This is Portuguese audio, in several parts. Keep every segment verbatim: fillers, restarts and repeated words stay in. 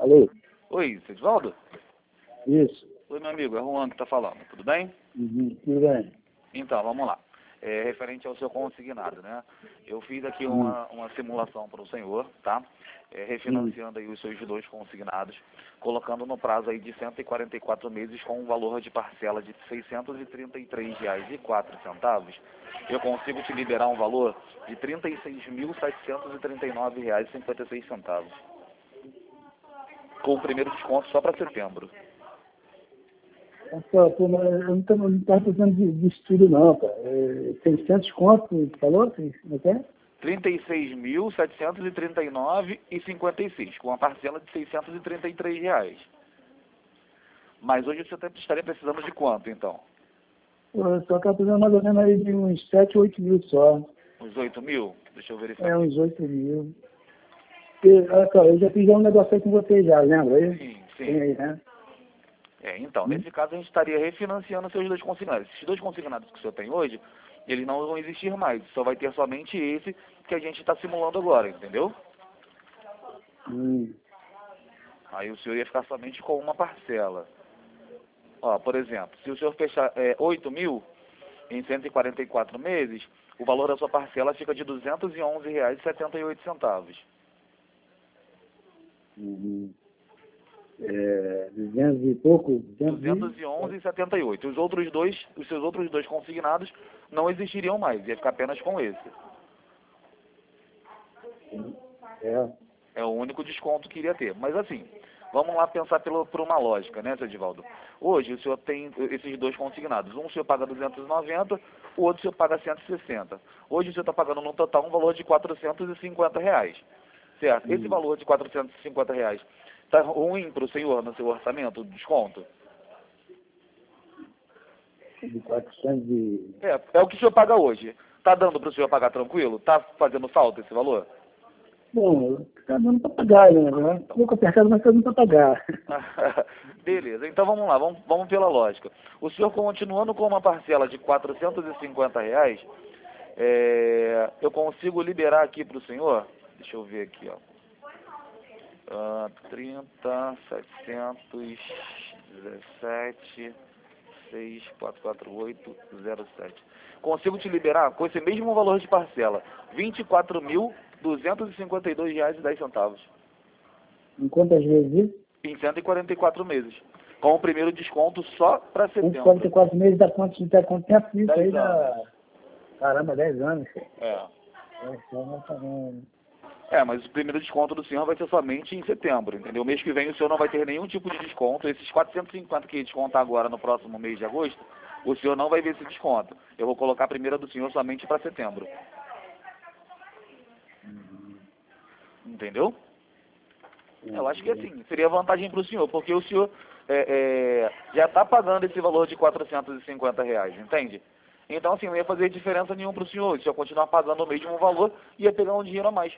Alô? Oi, Edvaldo? Isso. Oi, meu amigo, é o Juan que está falando, tudo bem? Uhum. Tudo bem? Então, vamos lá. É, referente ao seu consignado, né? Eu fiz aqui Uhum. uma, uma simulação para o senhor, tá? É, refinanciando aí os seus dois consignados, colocando no prazo aí de cento e quarenta e quatro meses com um valor de parcela de seiscentos e trinta e três reais e quatro centavos. Eu consigo te liberar um valor de trinta e seis mil setecentos e trinta e nove reais e cinquenta e seis centavos. Com o primeiro desconto só para setembro. Pô, pô, mas eu não estava precisando de, de estudo não, cara. É, seiscentos conto, você falou? Não é? trinta e seis mil setecentos e trinta e nove reais e cinquenta e seis, com uma parcela de seiscentos e trinta e três reais. Mas hoje você estaria precisando de quanto, então? Pô, eu só estava precisando mais ou menos aí de uns sete, oito mil só. Uns oito mil? Deixa eu verificar. É, uns oito mil. E, olha só, eu já fiz um negócio aí com você já, lembra? Aí? Sim, Tem sim. aí, né? É, então, Hum? nesse caso a gente estaria refinanciando seus dois consignados. Esses dois consignados que o senhor tem hoje, eles não vão existir mais. Só vai ter somente esse que a gente está simulando agora, entendeu? Hum. Aí o senhor ia ficar somente com uma parcela. Ó, por exemplo, se o senhor fechar é, oito mil em cento e quarenta e quatro meses, o valor da sua parcela fica de duzentos e onze reais e setenta e oito centavos. Uhum. É, duzentos e pouco? duzentos e onze reais e setenta e oito. Os outros dois, os seus outros dois consignados não existiriam mais, ia ficar apenas com esse. É. É o único desconto que iria ter. Mas assim, vamos lá pensar pelo, por uma lógica, né, seu Edivaldo? Hoje o senhor tem esses dois consignados. Um o senhor paga duzentos e noventa, o outro o senhor paga cento e sessenta. Hoje o senhor está pagando no total um valor de quatrocentos e cinquenta reais. Certo? Esse Hum. valor de quatrocentos e cinquenta reais está ruim para o senhor no seu orçamento, o desconto? De quatrocentos e... É, é o que o senhor paga hoje. Está dando para o senhor pagar tranquilo? Está fazendo falta esse valor? Bom, está dando para pagar, né? Um pouco apertado, mas está dando para pagar. Beleza, então vamos lá, vamos, vamos pela lógica. O senhor continuando com uma parcela de quatrocentos e cinquenta reais, é, eu consigo liberar aqui para o senhor, deixa eu ver aqui, ó, uh, trinta, setecentos e dezessete, seis, quatrocentos e quarenta e oito, zero sete. Consigo te liberar com esse mesmo valor de parcela, vinte e quatro mil duzentos e cinquenta e dois reais e dez centavos. Em quantas vezes isso? Em cento e quarenta e quatro meses. Com o primeiro desconto só para setembro. cento e quarenta e quatro meses dá quanto, dá quanto tempo isso aí? dez Dá... anos. Caramba, dez anos. É. dez anos tá bom. É, mas o primeiro desconto do senhor vai ser somente em setembro, entendeu? Mês que vem o senhor não vai ter nenhum tipo de desconto. Esses quatrocentos e cinquenta que descontar agora no próximo mês de agosto, o senhor não vai ver esse desconto. Eu vou colocar a primeira do senhor somente para setembro. Entendeu? Eu acho que assim, seria vantagem para o senhor, porque o senhor é, é, já está pagando esse valor de quatrocentos e cinquenta reais, entende? Então assim, não ia fazer diferença nenhuma para o senhor. Se eu continuar pagando o mesmo valor, ia pegar um dinheiro a mais.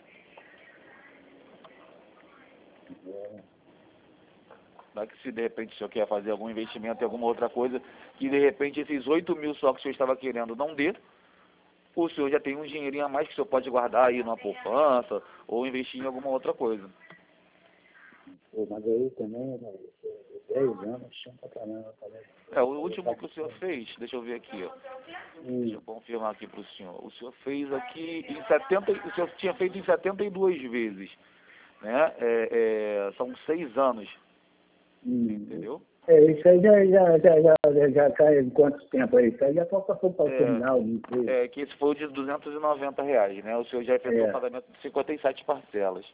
Não é que se de repente o senhor quer fazer algum investimento em alguma outra coisa, que de repente esses oito mil só que o senhor estava querendo não dê, o senhor já tem um dinheirinho a mais que o senhor pode guardar aí numa poupança ou investir em alguma outra coisa. Pô, mas aí também, dez anos, chama pra caramba. É, o último que o senhor fez, deixa eu ver aqui, ó. Hum. Deixa eu confirmar aqui para o senhor. O senhor fez aqui em setenta, o senhor tinha feito em setenta e duas vezes, né? É, é, são seis anos, Hum. entendeu? É, isso aí já, já, já, já, já, já cai em quanto tempo aí? Isso aí já falta para o É, terminal, não sei. é, que esse foi o de duzentos e noventa reais, né? O senhor já efetuou o É. pagamento de cinquenta e sete parcelas.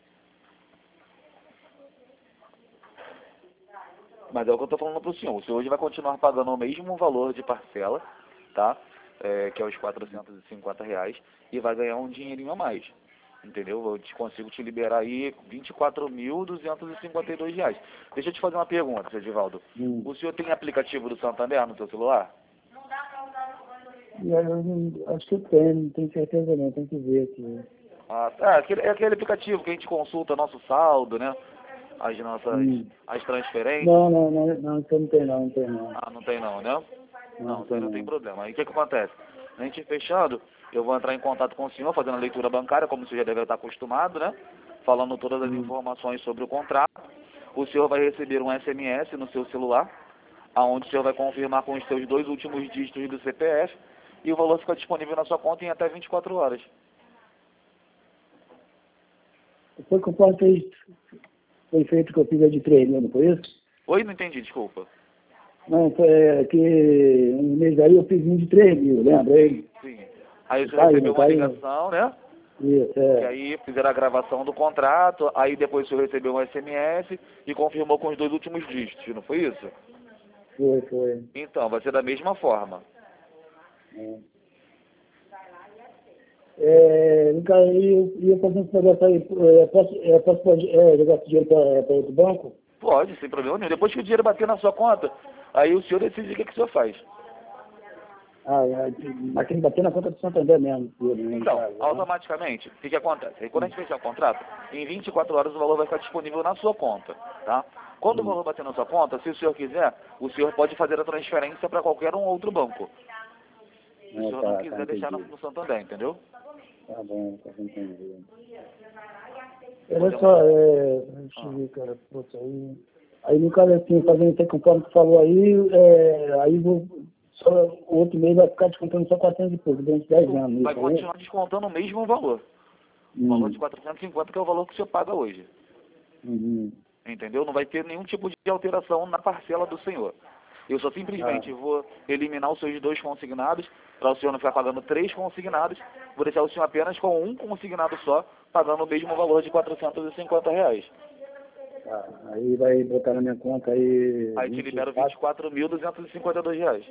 Mas é o que eu estou falando para o senhor. O senhor hoje vai continuar pagando o mesmo valor de parcela, tá? É, que é os quatrocentos e cinquenta reais, e vai ganhar um dinheirinho a mais. Entendeu? Eu te consigo te liberar aí vinte e quatro mil duzentos e cinquenta e dois reais. Deixa eu te fazer uma pergunta, seu Edivaldo. Hum. O senhor tem aplicativo do Santander no seu celular? E aí, eu não, acho que eu tenho, não tenho certeza não, tem que ver aqui. Ah, tá. É aquele, é aquele aplicativo que a gente consulta nosso saldo, né? As nossas Hum. as transferências. Não, não, não, não, então não tem não, não tem não. Ah, não tem não, né? Não, Não, não isso aí tem não tem não. problema. Aí o que, que acontece? A gente fechando, eu vou entrar em contato com o senhor, fazendo a leitura bancária, como o senhor já deve estar acostumado, né? Falando todas as Hum. informações sobre o contrato. o senhor vai receber um S M S no seu celular, aonde o senhor vai confirmar com os seus dois últimos dígitos do C P F e o valor fica disponível na sua conta em até vinte e quatro horas. Foi que o plano fez, foi feito que eu fiz a de três mil, não foi isso? Oi, não entendi, desculpa. Não, foi é, que um mês aí eu fiz um de três mil, lembra? Aí, Sim. Aí o senhor tá aí, recebeu tá uma aí. ligação, né? Isso, E é. aí fizeram a gravação do contrato, aí depois o senhor recebeu um S M S e confirmou com os dois últimos dígitos, não foi isso? Foi, foi. Então, vai ser da mesma forma. É. É, no caso, eu ia fazer esse negócio aí, é, posso, é, posso pode, é, jogar esse dinheiro para outro banco? Pode, sem problema nenhum. Depois que o dinheiro bater na sua conta, aí o senhor decide o que, que o senhor faz. Ah, é, mas tem que bater na conta do Santander mesmo. Né, Então, caso, né? automaticamente, o que, que acontece? Aí, quando a gente fechar o contrato, em vinte e quatro horas o valor vai ficar disponível na sua conta, tá? Quando o valor bater na sua conta, se o senhor quiser, o senhor pode fazer a transferência para qualquer um outro banco. Se o É, senhor tá, não tá, quiser deixar no, entendi. no Santander, entendeu? Tá bom, tá bom, entendi. Olha só, é, deixa eu ver, cara, putz, aí, aí no caso assim, fazendo isso aí conforme tu falou aí, é, aí vou, só, o outro mês vai ficar descontando só quatrocentos e pouco, durante dez anos. Vai Isso aí? continuar descontando o mesmo valor. O valor de quatrocentos e cinquenta, que é o valor que o senhor paga hoje. Uhum. Entendeu? Não vai ter nenhum tipo de alteração na parcela do senhor. Eu só simplesmente Ah. vou eliminar os seus dois consignados, para o senhor não ficar pagando três consignados, vou deixar o senhor apenas com um consignado só, pagando o mesmo valor de quatrocentos e cinquenta reais. Tá, aí vai botar na minha conta aí... Aí te libero vinte e quatro mil duzentos e cinquenta e dois reais.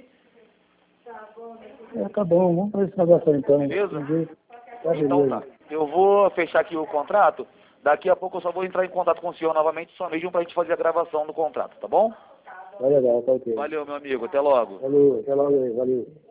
É, tá bom, vamos fazer esse negócio aí então. Beleza? Tá, Então beleza. tá. Eu vou fechar aqui o contrato, daqui a pouco eu só vou entrar em contato com o senhor novamente, só mesmo para a gente fazer a gravação do contrato, tá bom? Tá legal, tá ok. Valeu, meu amigo. Até logo. Valeu, até logo aí, valeu.